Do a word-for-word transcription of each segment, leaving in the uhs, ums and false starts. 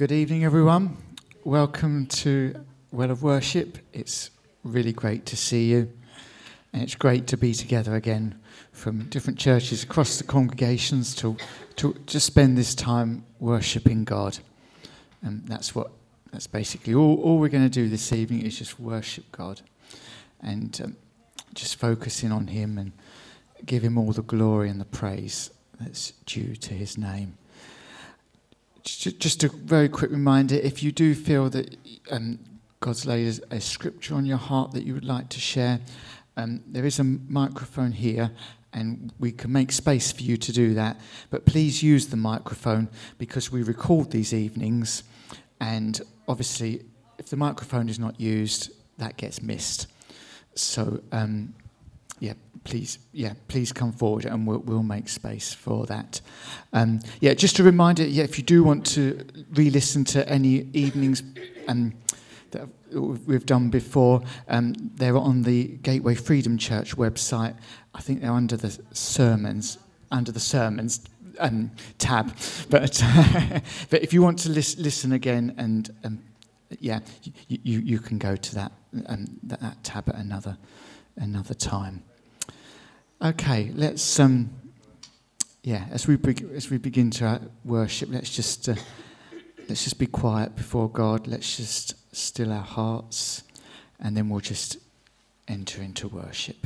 Good evening, everyone. Welcome to Well of Worship. It's really great to see you, and it's great to be together again from different churches across the congregations to to just spend this time worshipping God. And that's what that's basically all, all we're going to do this evening is just worship God and um, just focusing on Him and give Him all the glory and the praise that's due to His name. Just a very quick reminder, if you do feel that um, God's laid a scripture on your heart that you would like to share, um, there is a microphone here and we can make space for you to do that. But please use the microphone because we record these evenings, and obviously if the microphone is not used, that gets missed. So um, yeah, please, yeah, please come forward, and we'll, we'll make space for that. Um, yeah, just a reminder. Yeah, if you do want to re-listen to any evenings um, that we've done before, um, they're on the Gateway Freedom Church website. I think they're under the sermons, under the sermons um, tab. But but if you want to lis- listen again, and um, yeah, you, you you can go to that um, that, that tab at another another time. Okay, let's um, yeah. As we be- as we begin to worship, let's just uh, let's just be quiet before God. Let's just still our hearts, and then we'll just enter into worship.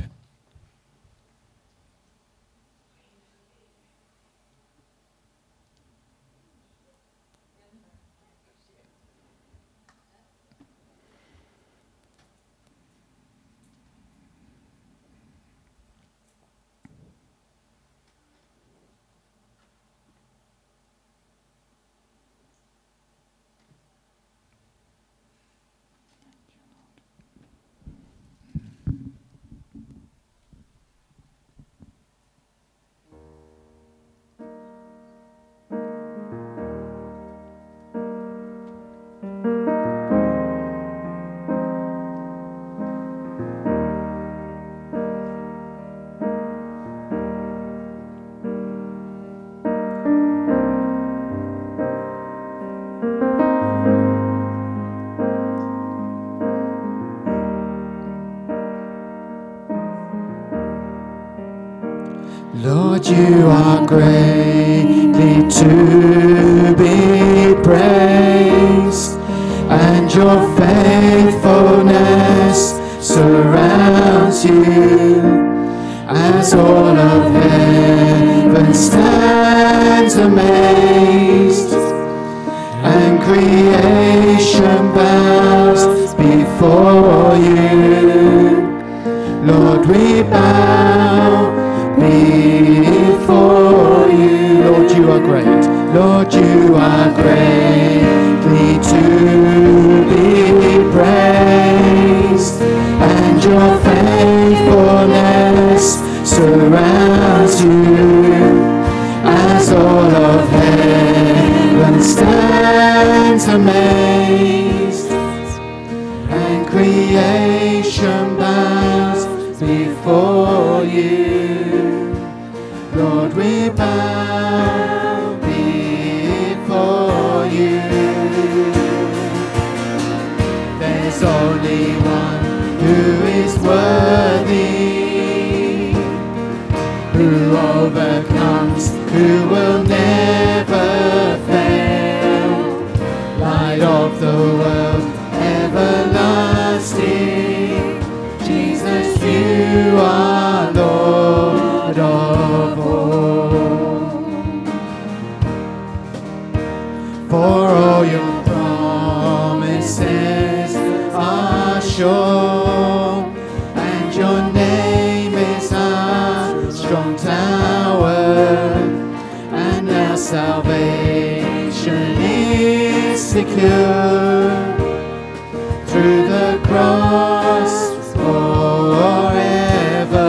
Lord, you are greatly to be praised, and your faithfulness surrounds you, as all of heaven stands amazed, and creation bows before you. Lord, we bow before you. Lord, you are great. Lord, you are greatly to be praised, and your faithfulness surrounds you, as all of heaven stands amazed, and creation bows before you. Lord, we bow before you. There's only one who is worthy, who overcomes, who will never fail. Light of the world, everlasting, Jesus, you are Lord of all. For all your promises are sure, and your name is our strong tower, and our salvation is secure through the cross forever.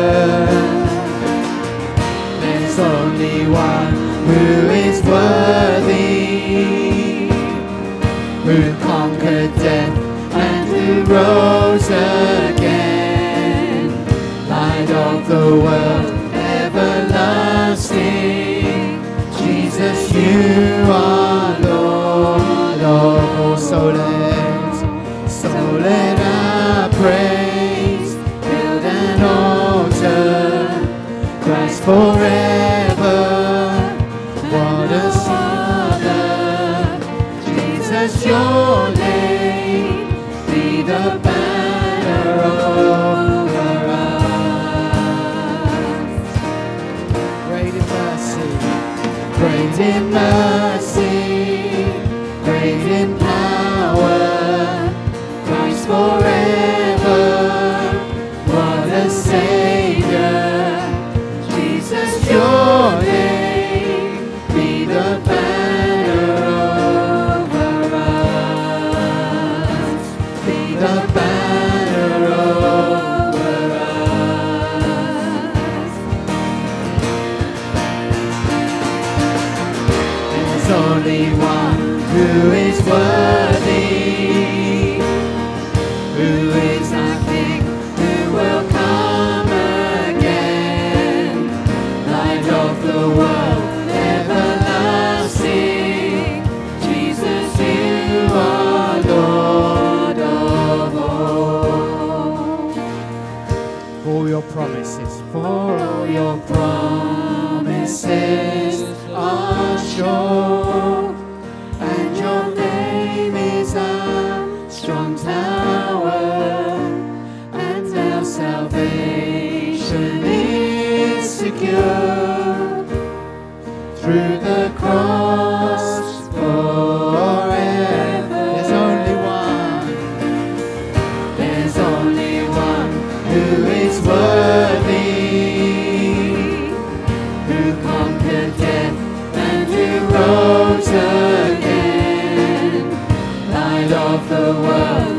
There's only one who is worthy, who conquered death and who rose again. Light of the world, everlasting, Jesus, you are Lord. Jesus, your name be the banner over us. Great in mercy, great in mercy, great in power, Christ forever. What a Savior, Jesus, your name be the banner over us, be the banner over us. There's only one who is worthy, who is our King, who will come again, light of the world, everlasting. Jesus, you are Lord of all. For your promises, for all your promises are sure, and your name is a strong tower, and our salvation is secure through the cross forever. There's only one, there's only one who is worthy, who conquered death and who rose again, light of the world,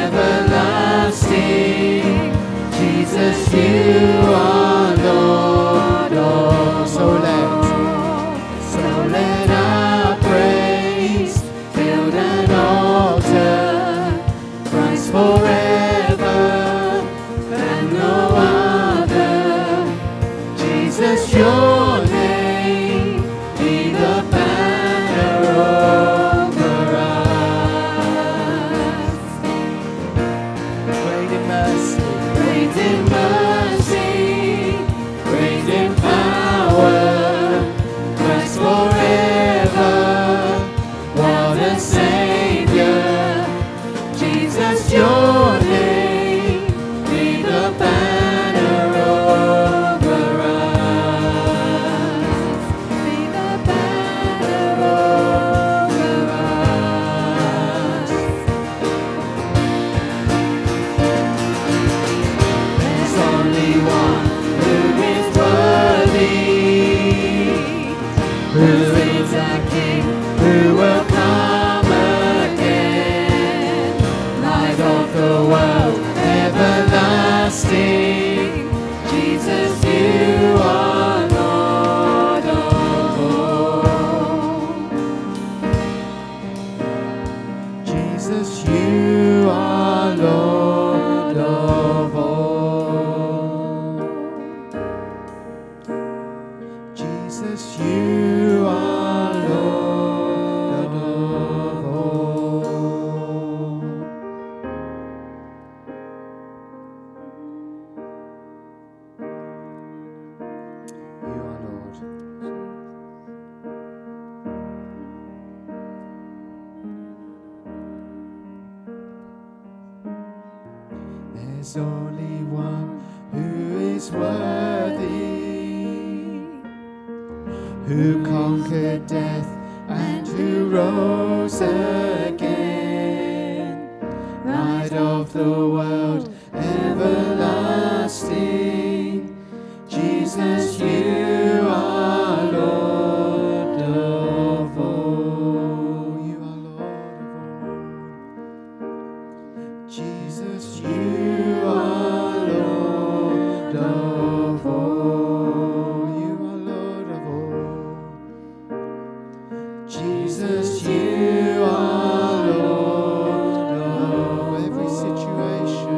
everlasting. Jesus, you are Lord of. So let, so let our praise build an altar, Christ forever and no other. Jesus, your name be the banner over us. Great in mercy, great in mercy, great in power, Christ forever. What a Savior, Jesus, your name be the banner over us, be the banner over us. There's only one who is worthy, who is our King, who will come again, light of the world, everlasting. Jesus, you are Lord of all. Jesus, you are Lord of all. Jesus, you are Lord of all. You are Lord. There's only one who is worthy, who conquered death and who rose again, light of the world, everlasting. Jesus, you are Lord of all. You are Lord of all. Jesus, you are Lord of all. You are Lord of all. Jesus, you are Lord of every situation.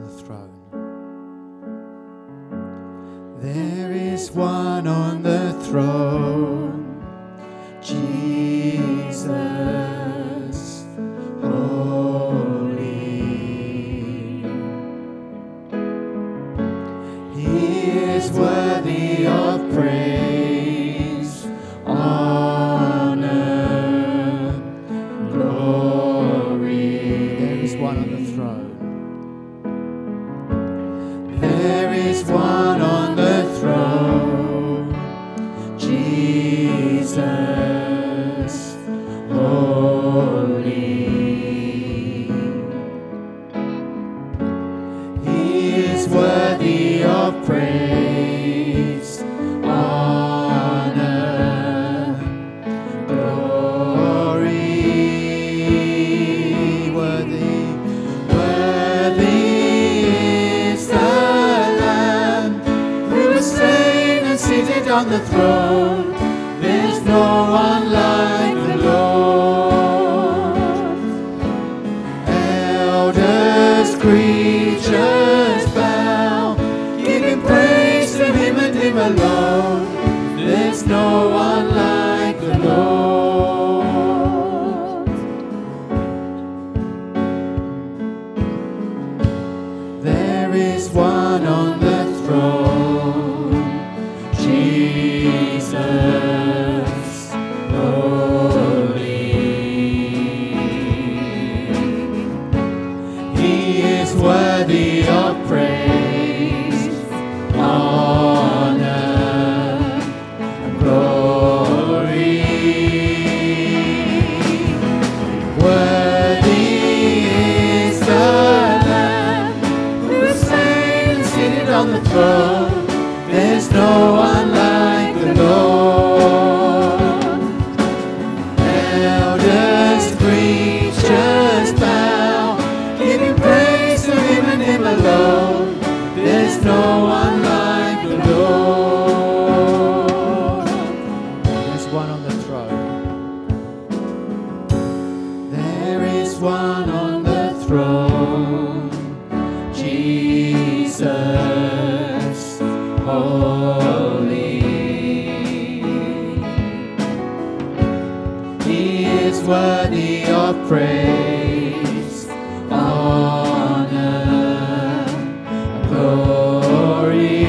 the throne. There is one on the throne, Jesus, holy. He is worthy of praise, honor, glory. There is one on the throne. There is one on the throne, Jesus, holy. He is worthy of praise, honor, glory. Worthy, worthy is the Lamb who was slain and seated on the throne. There's no one like the Lord. Elders, creatures bow, giving praise to Him and Him alone. There's no one like the Lord. There is one on the throne, Jesus, holy. He is worthy of praise, honor, and glory. Worthy is the Lamb who was slain and seated on the throne. There's no one like the Lord. Elders, creatures bow, giving praise to Him and Him alone. There's no one like the Lord. There's one on the throne. There is one on the throne, Jesus, holy. He is worthy of praise, honor, and glory.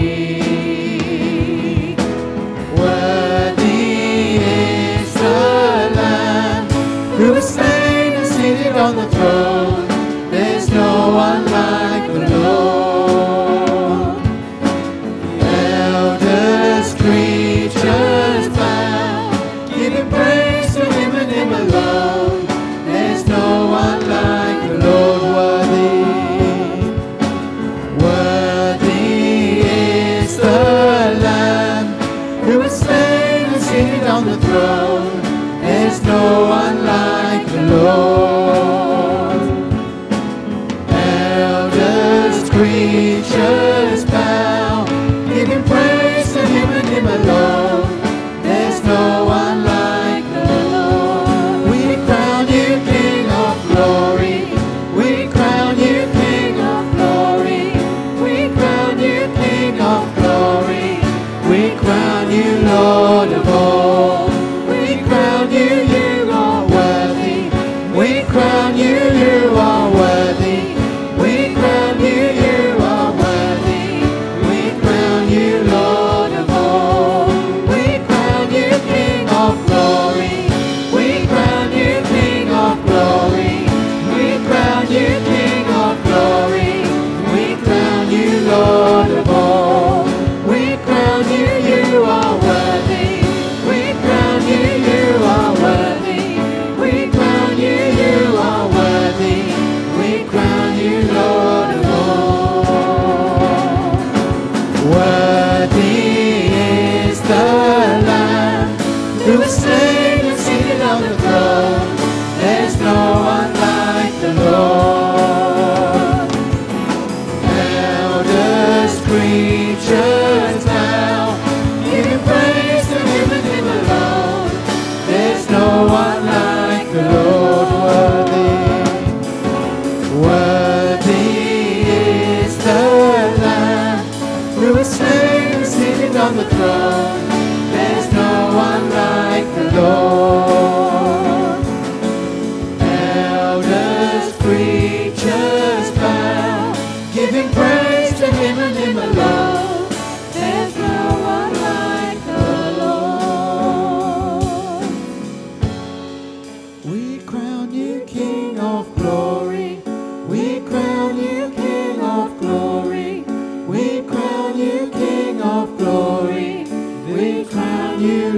Worthy is the Lamb who was slain and seated on the throne. There's no one like the Lord. Elders, creatures bow, giving praise to Him and Him alone. There's no one like the Lord. Worthy, worthy is the Lamb who was slain and seated on the throne. There's no one like the Lord. Elders, creatures bow, giving praise to Him and Him alone. There's no one like the Lord. We crown You King of glory. We crown You King of glory. We crown You King of glory. We crown You Lord of all. We crown You, You are worthy. We crown You, You are worthy. We crown You, You are worthy. We crown You Lord of all. We crown You King of glory. We crown You King of glory. We crown You King of glory. We crown You Lord of all. We crown You, You are worthy. We crown You, You are worthy. We crown You, You are worthy. We crown You Lord of all. Worthy is the Lamb who was slain and seated on the throne. There's no one like the Lord. Elders, creatures bow, giving praise to Him and Him alone. There's no one like the Lord. Worthy, worthy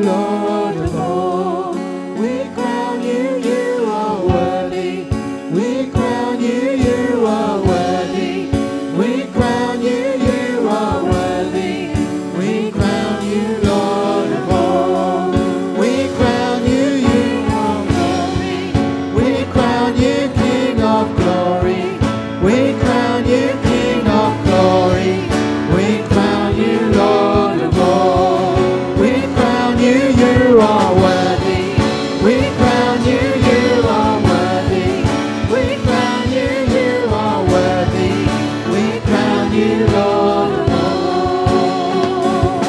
Lord of all. We crown you, you are worthy. We crown you, you are worthy. We crown you, you are worthy. We crown you, Lord of all. We crown you, you are worthy. We crown you, King of glory. We crown you, King of glory. We crown you, Lord of all. We crown you, you are worthy. We crown you, you are worthy. We crown you, you are worthy. We crown you, Lord of all.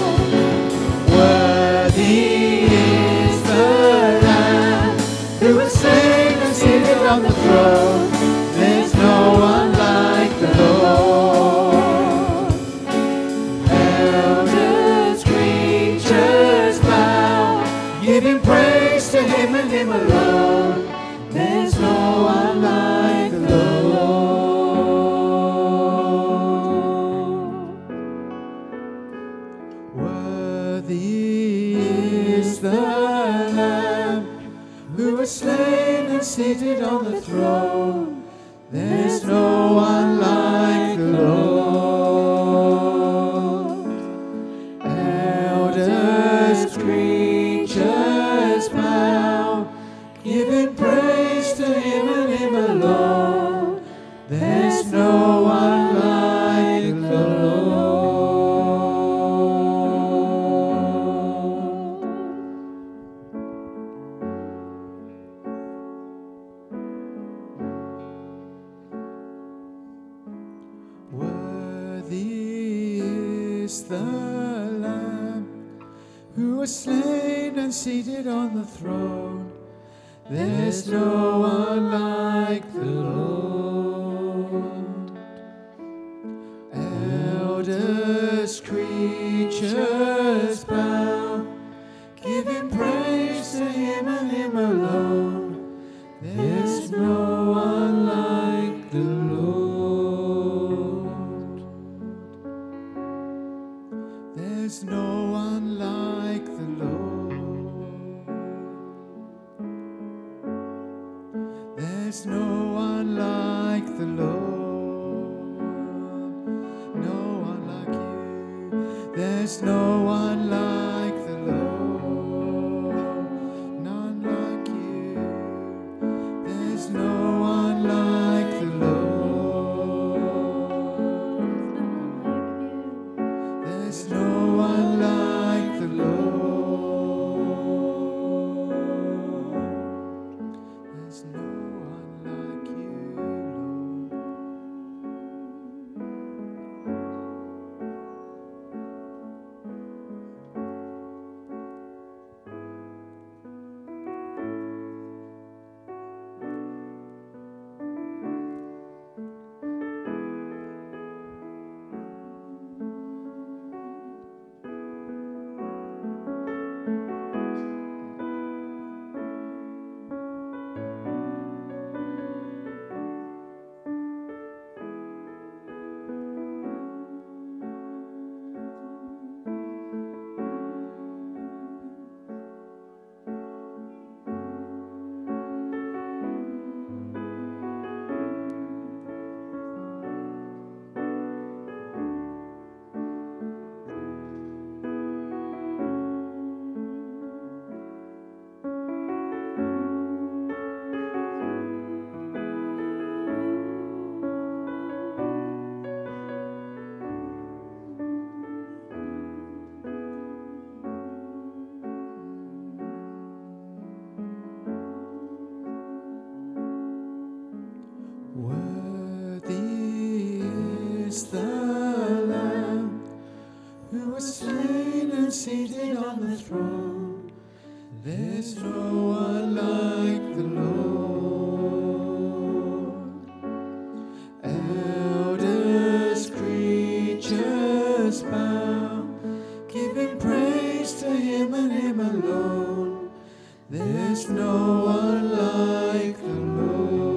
Worthy is the Lamb who was slain and seated on the throne. There's no one like the Lord. Elders, creatures bow, giving praise to him and him alone. There's no one like the Lord. Worthy is the Lamb who was slain and seated on the throne. There's no one like the Lord. Elders, creatures bow, giving praise to him and him alone. There's no one like the Lord. Worthy is the Lamb who was slain and seated on the throne. There's no one like the Lord. Elders, creatures bow, giving praise to him and him alone. There's no one like the Lord. There's no one like the Lord. There's no one like the Lord. No one like you. There's no one like the Lord. None like you. There's no one like the Lord. There's no one like the Lord. There's no one like you, worthy is the Lamb who was slain and seated on the throne. There's no one like the Lord. Elders, creatures bow, giving praise to him and him alone. There's no one like the Lord.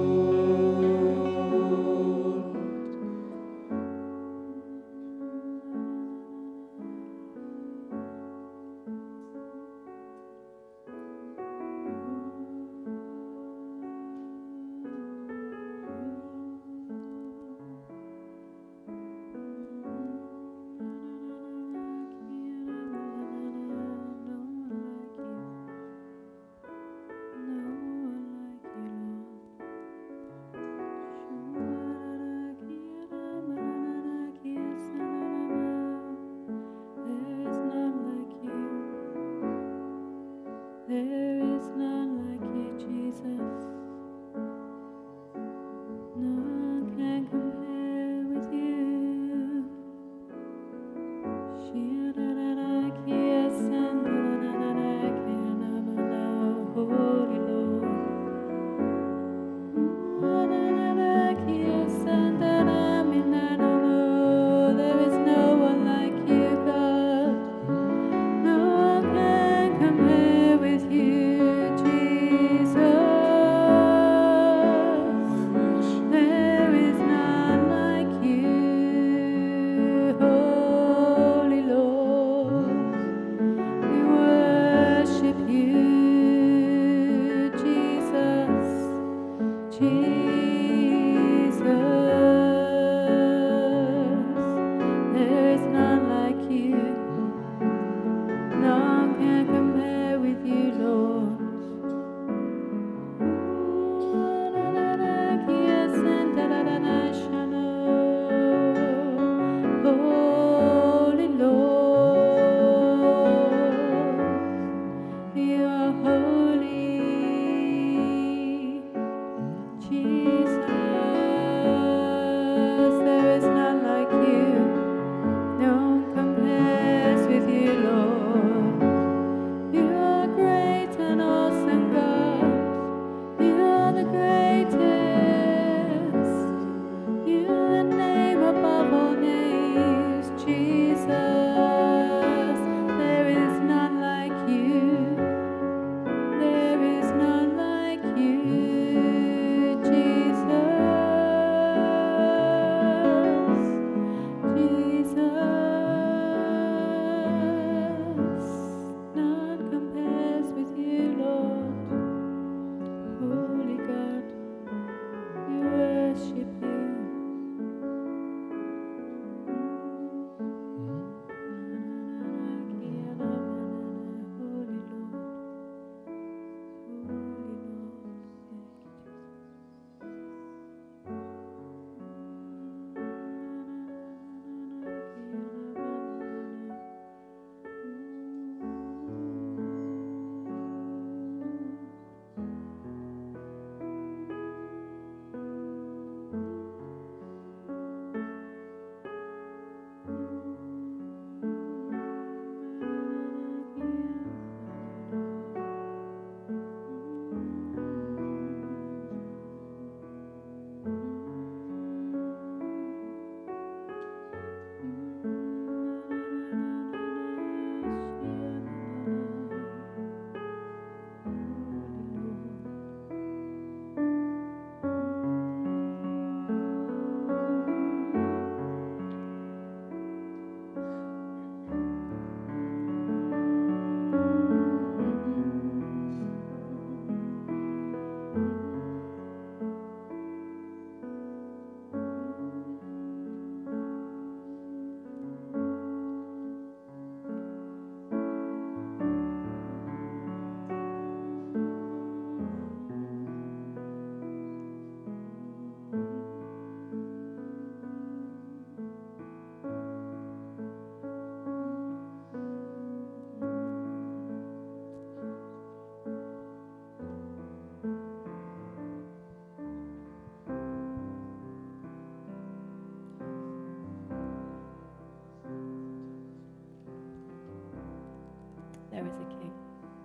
there is a King.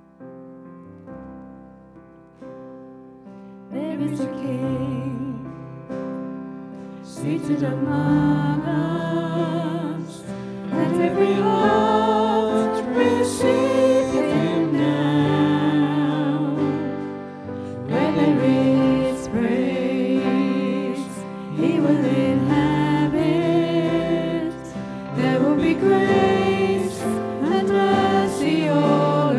There is a King seated among us. Let every heart receive him now. Where there is praise, he will inhabit. There will be grace and mercy all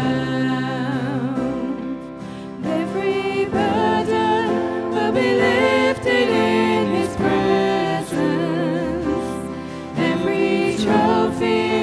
around. Every burden will be lifted in his presence. Every trophy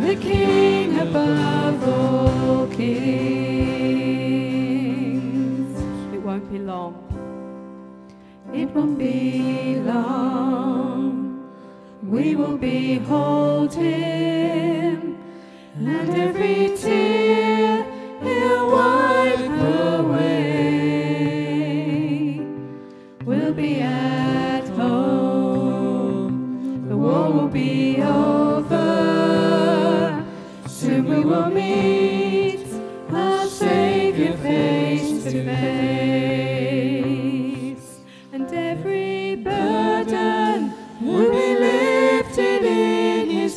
the King above all kings. It won't be long. It won't be long. We will behold him, and every tear he'll wipe away. We'll be at home. The war will be over. Soon we will meet our Saviour face to face, and every burden will be lifted in his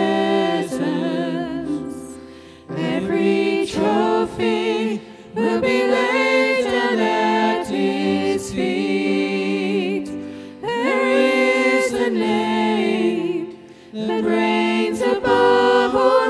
presence. Every trophy will be laid down at his feet. There is a name that reigns above all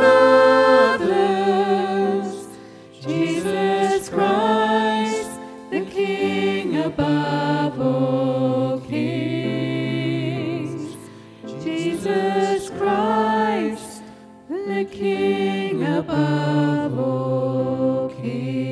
others, Jesus Christ, the King above all kings. Jesus Christ, the King above all kings.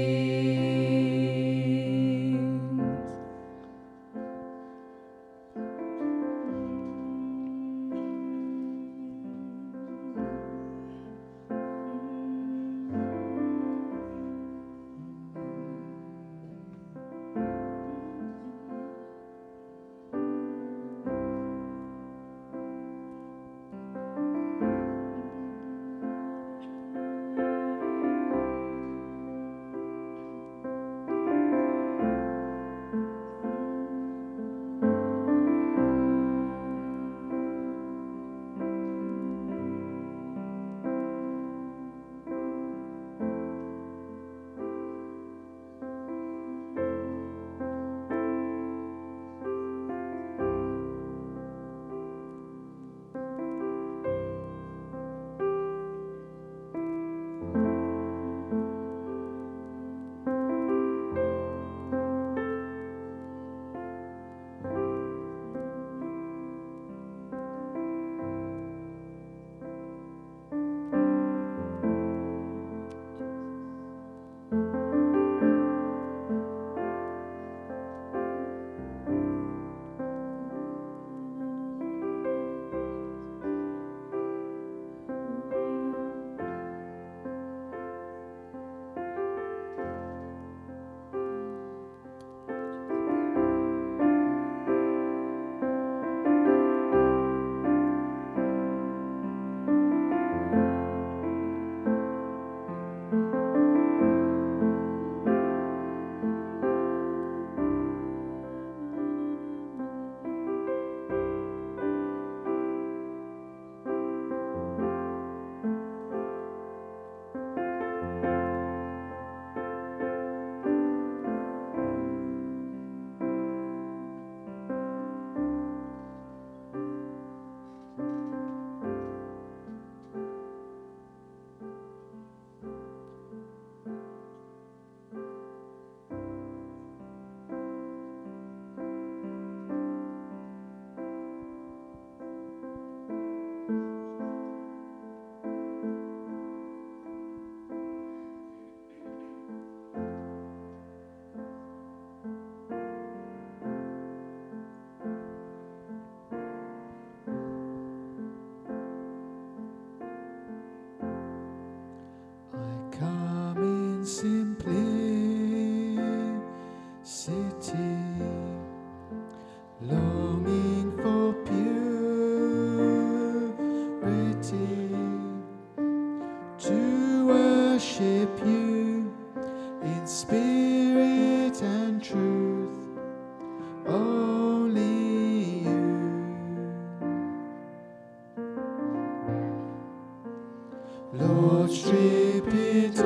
Lord, strip it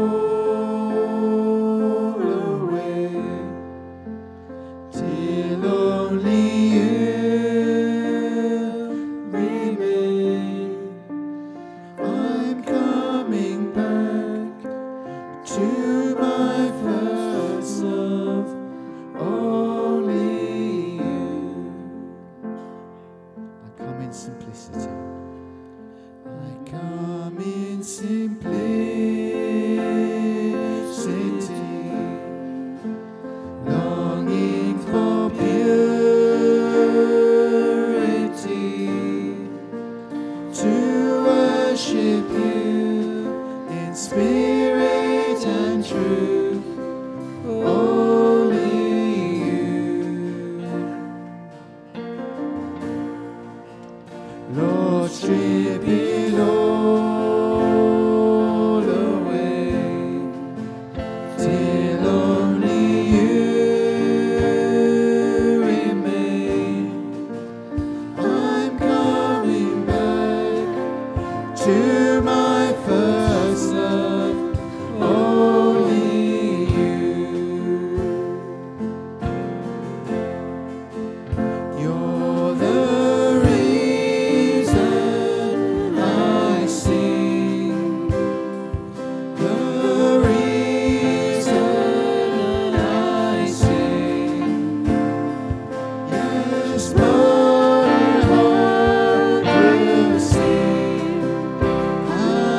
all away till only you remain. I'm coming back to my first love, only you. I come in simplicity. I come in simplicity, longing for purity, to worship you in spirit and truth, only you. Lord, strip it all away, till only you remain. I'm coming back to my first love, only you. You're the reason I sing, the reason I sing. Yes, my heart will sing. I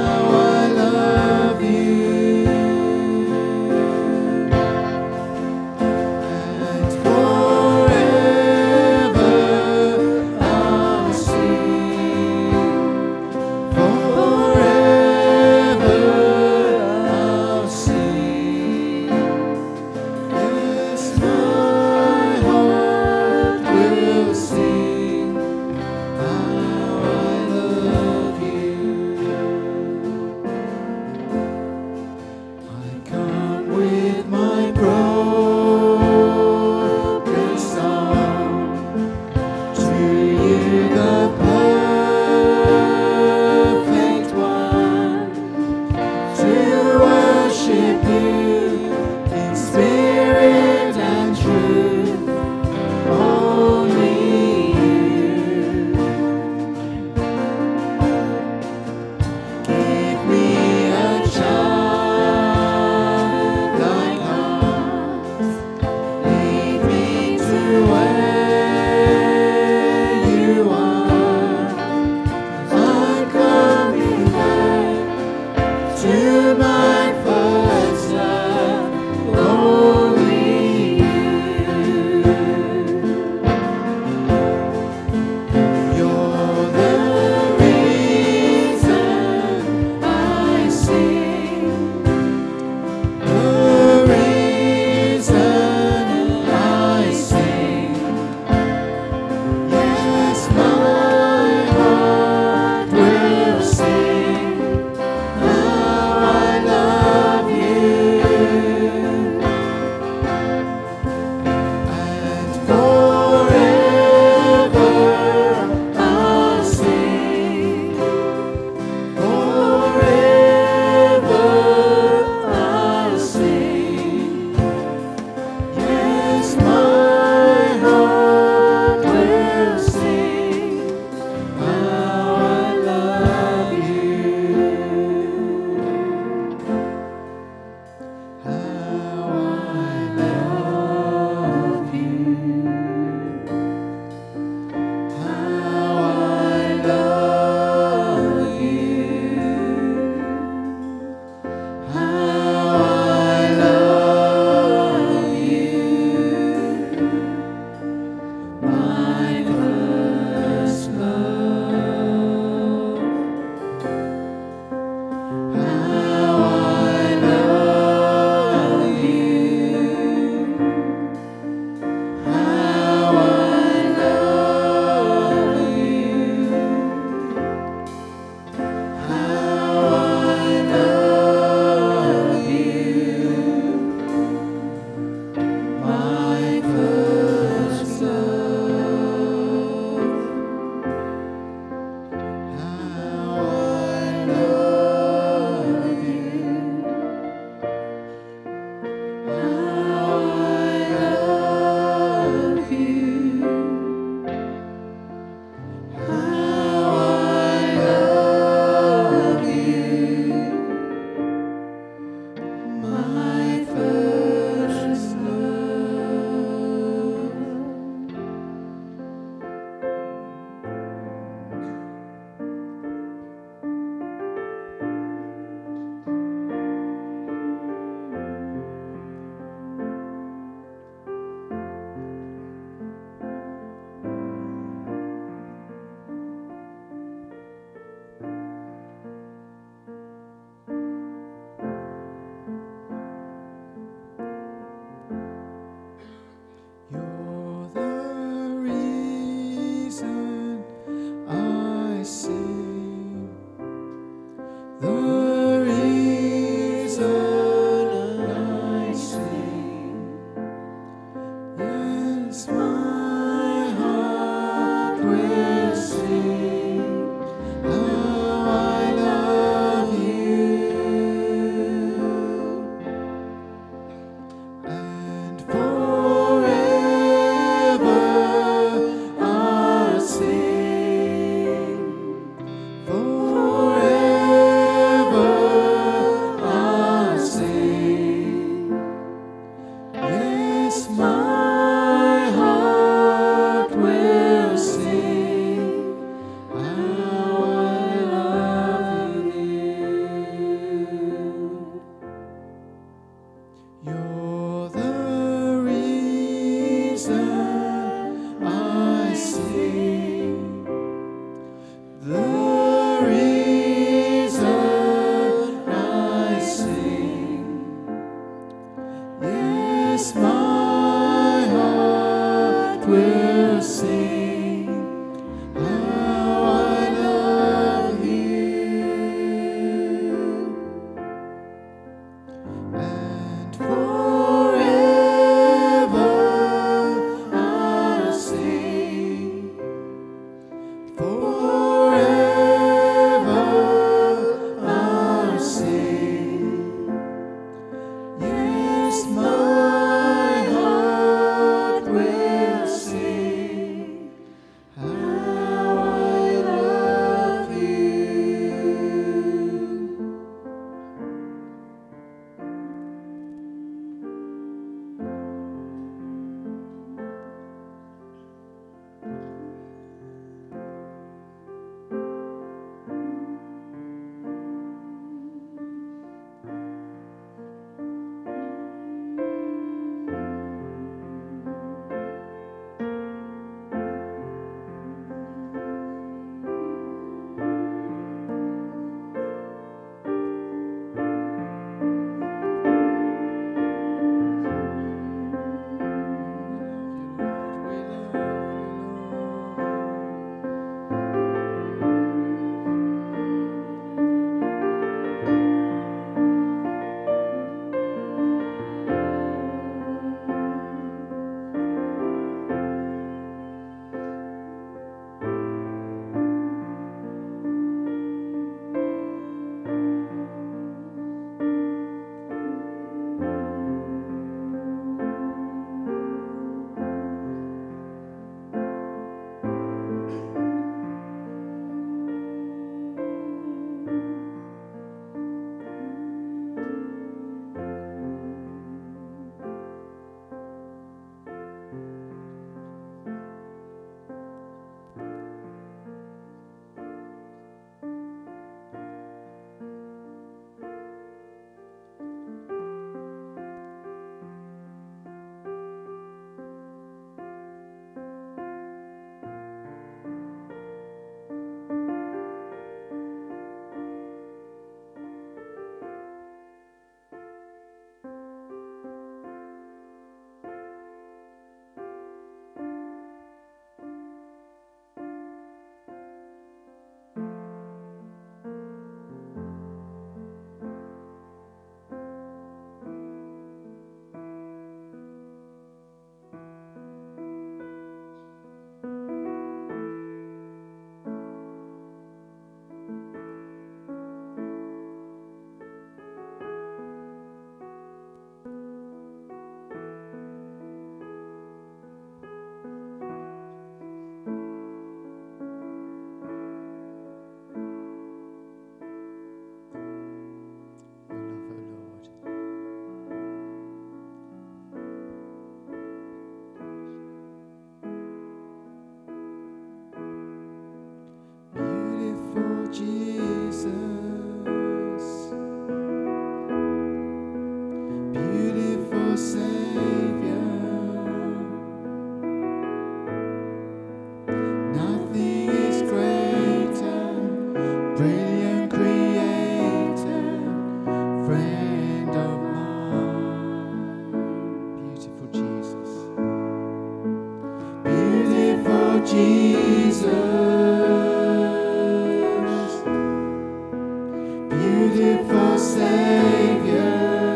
beautiful Savior.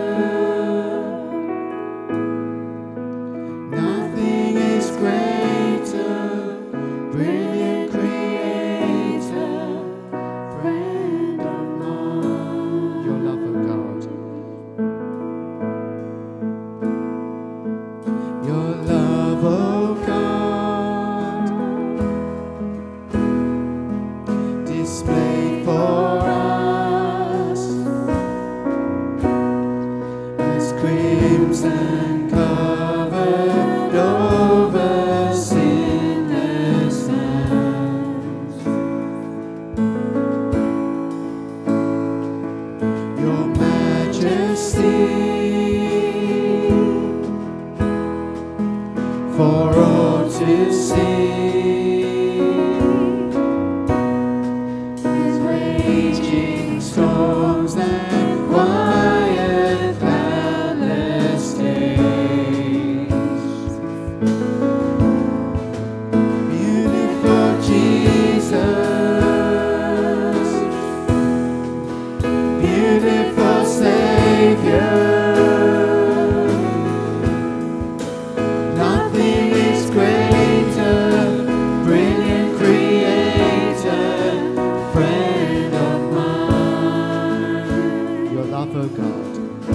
Nothing is greater, brilliant Creator, friend of mine. Your love, O God. Your love, O God, displayed for us as crimson covered over sinless hands. Your majesty for all to see, as raging storms and quiet cloudless days. Beautiful Jesus, beautiful Savior. Nothing is greater, brilliant Creator, friend of mine. Your love, O God.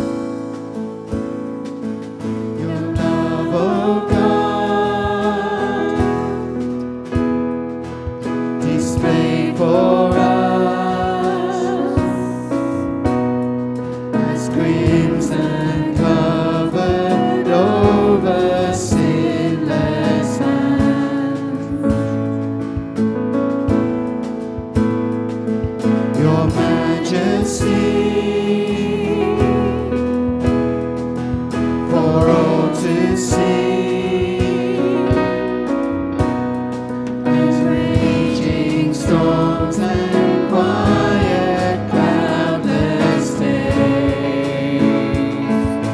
Your love, O God, displayed for us as crimson covered over sinless hands. Your majesty for all to see, as raging storms and quiet cloudless days.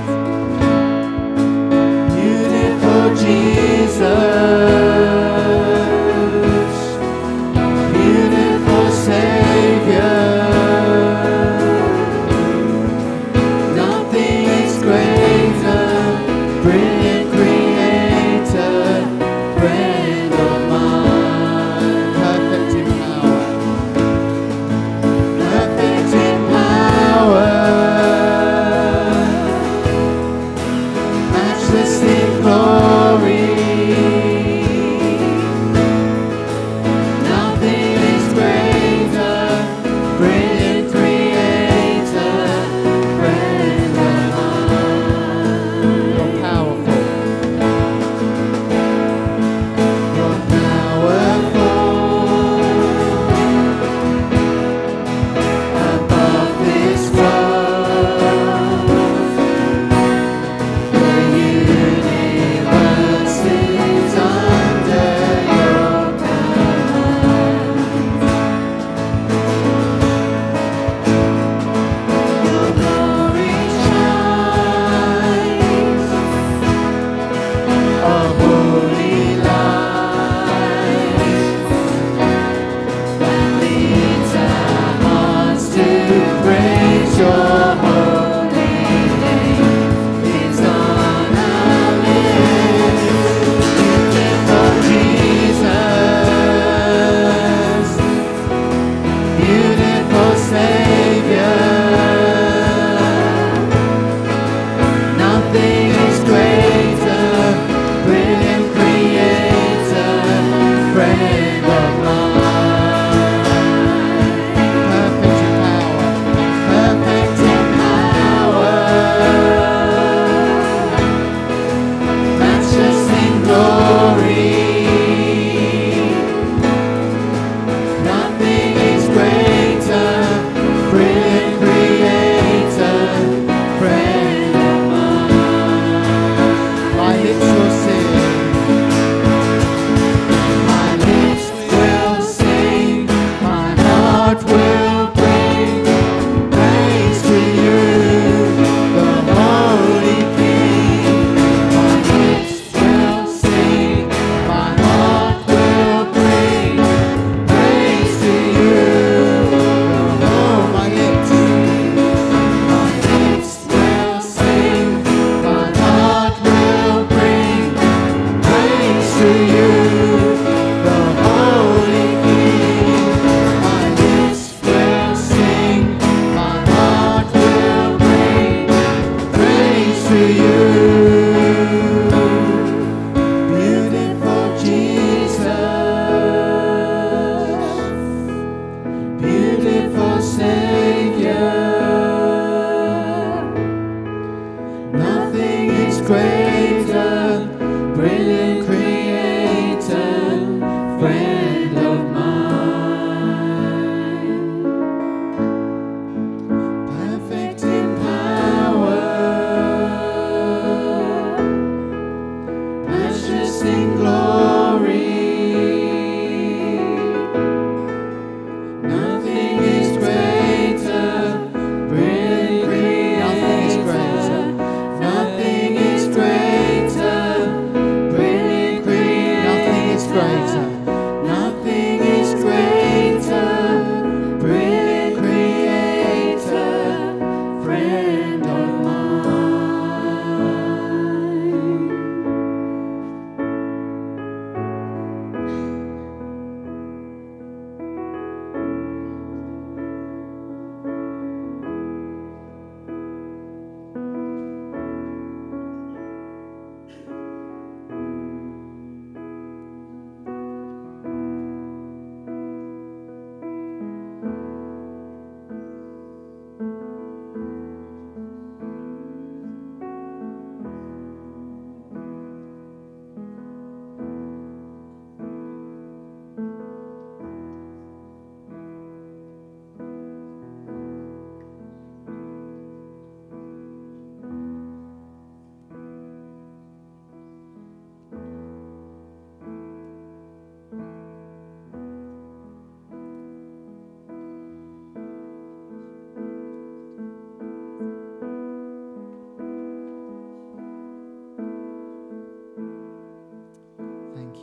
Beautiful Jesus, beautiful Savior. Nothing is greater, brilliant Creator, friend of mine. Perfect in power, perfect in power, matchless in glory. Nothing is greater, brilliant Creator, friend of mine. You're powerful. You're powerful. Above this world, the universe is under your power. Your glory shines, a holy light that leads our hearts to praise your holy name. It's on our lips, beautiful Jesus, beautiful Savior. Nothing is greater, brilliant Creator, friend of mine. Perfect in power,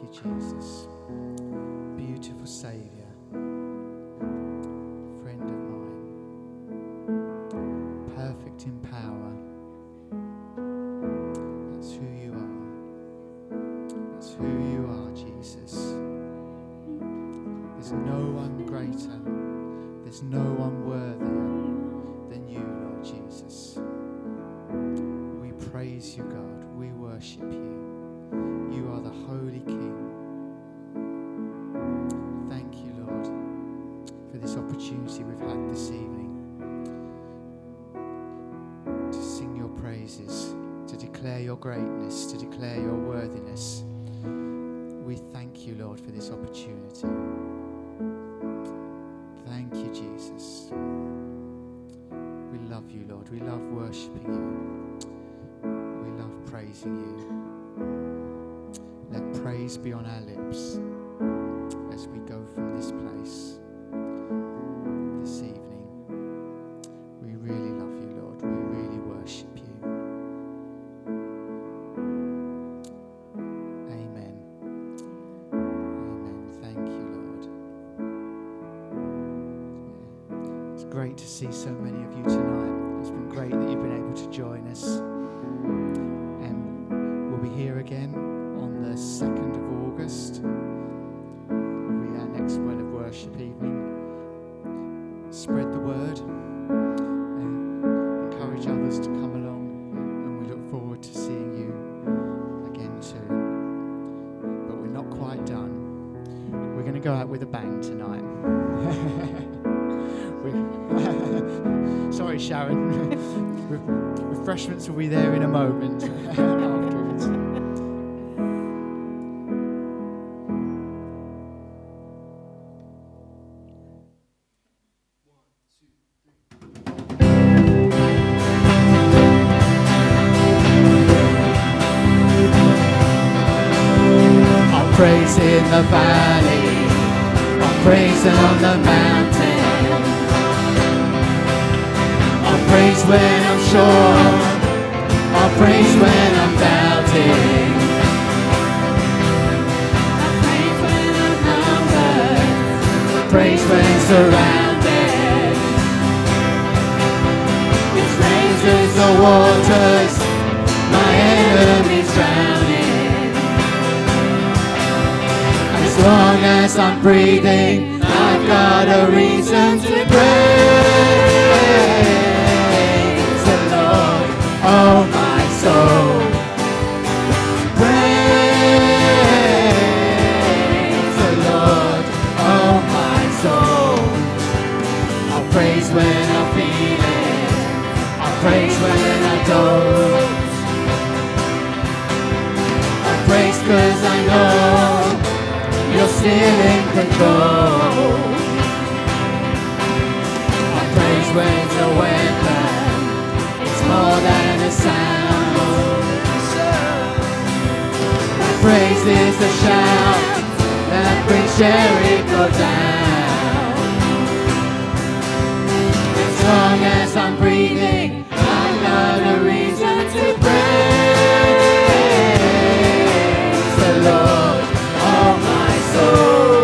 you, Jesus. Beautiful Saviour, friend of mine, perfect in power. That's who you are. That's who you are, Jesus. There's no one greater. There's no one worthier than you, Lord Jesus. We praise you, God. We worship you. You are the Holy King. Thank you, Lord, for this opportunity we've had this evening to sing your praises, to declare your greatness, to declare your worthiness. We thank you, Lord, for this opportunity. Thank you, Jesus. We love you, Lord. We love worshipping you. We love praising you. Let praise be on our lips as we go from this place this evening. We really love you, Lord. We really worship you. Amen. Amen. Thank you, Lord. Yeah. It's great to see so many of you tonight. It's been great that you've been able to join us. And we'll be here again on the second of August. Will be our next Well of Worship evening. Spread the word. Uh, encourage others to come along, and we look forward to seeing you again too. But we're not quite done. We're going to go out with a bang tonight. Sorry, Sharon. Refreshments will be there in a moment afterwards. I'll praise in the valley, I'll praise on the mountain. I'll praise when I'm sure, I'll praise when I'm doubting. I'll praise when I'm numbered, praise when surrounded. It raises the waters, my enemies drowning. As long as I'm breathing, I've got a reason to praise. Oh, my soul, praise the Lord. Oh, my soul, I'll praise when I feel it, I'll praise when I don't. I'll praise 'cause I know you're still in control. I'll praise when the weapon more than a sound. Praise is the shout that brings Jericho down. As long as I'm breathing, I've got a reason to praise the Lord. Oh, my soul,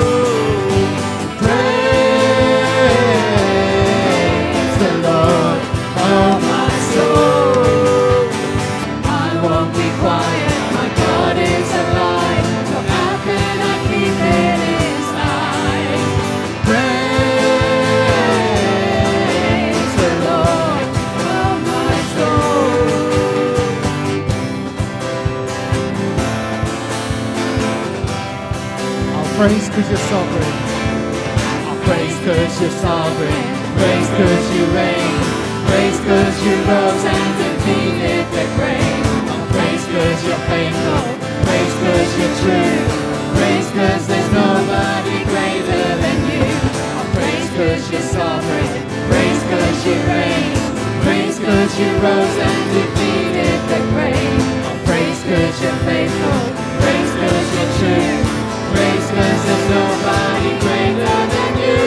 praise the Lord. Oh, my praise 'cause you're sovereign. I'll praise 'cause you're sovereign. Praise 'cause you reign. Praise 'cause you rose and defeated the grave. I'll praise 'cause you're faithful. Praise 'cause you're true. Praise 'cause there's nobody greater than you. I'll praise 'cause you're sovereign. Praise 'cause you reign. Praise 'cause you rose and defeated the grave. I'll praise 'cause you're faithful. Praise 'cause you're true. Praise 'cause there's nobody greater than you.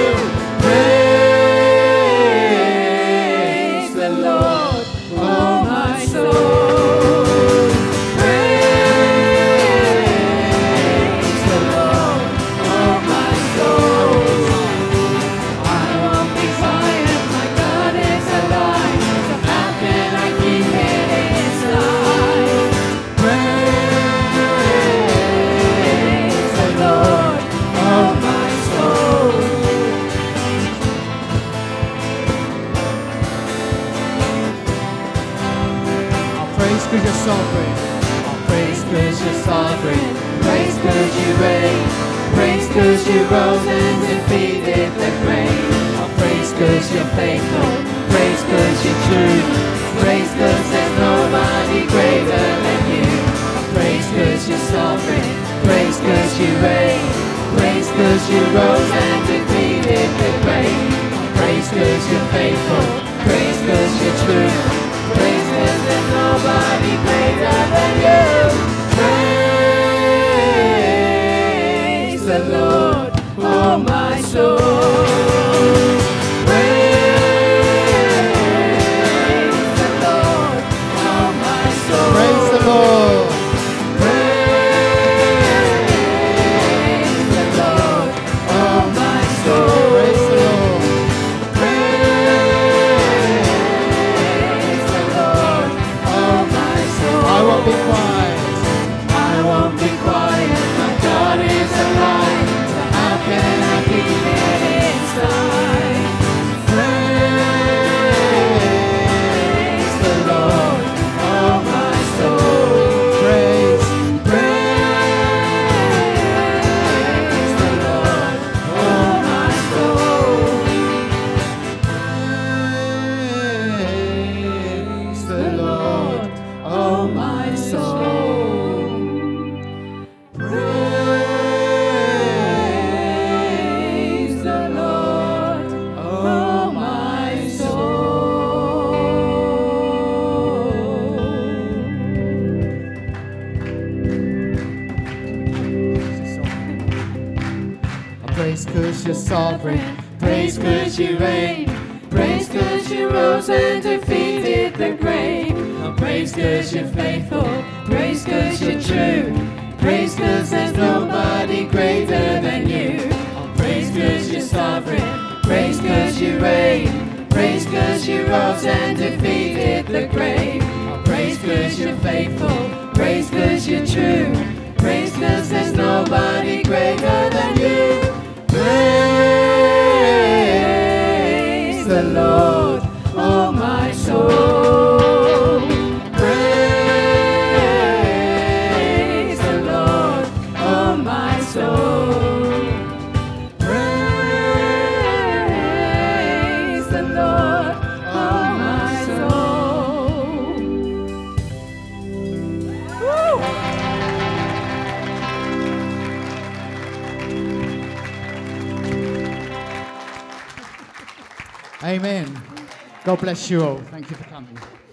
Praise the Lord, oh my soul. Praise the because you're sovereign. Praise cause you're sovereign, praise cause you reign, praise cause you rose and defeated the grave. Oh, praise cause you're faithful, praise cause you're true, praise cause there's nobody greater than you. Oh, praise cause you're sovereign, praise cause you reign, praise cause you rose and defeated the grave. Oh, praise cause you're faithful, praise cause you're true, praise cause there's nobody greater than you. Praise the Lord, oh my soul. Praise the Lord, oh my soul. Praise the Lord. Praise the Lord, oh my soul. Praise the Lord. Praise the Lord, oh my soul. I won't be quiet. I won't be quiet, my God is alive, so how can I keep it inside? Praise the Lord, oh my soul. Praise. Praise the Lord, oh my soul. Praise The Lord, oh my soul. Praise the Lord, oh my Praise cause you're sovereign. Praise cause you reign, praise cause you rose and defeated the grave. Oh, praise cause you're faithful, praise cause you're true, praise cause there's nobody greater than you. Oh, praise cause you're sovereign, praise cause you reign, praise cause you rose and defeated the grave. Oh, praise cause you're faithful, praise cause you're true, praise cause there's nobody greater than you. Praise the Lord, oh my soul. Praise the Lord, oh my soul. Praise the Lord, oh my soul. Woo! Amen. God bless you all. Thank you for coming.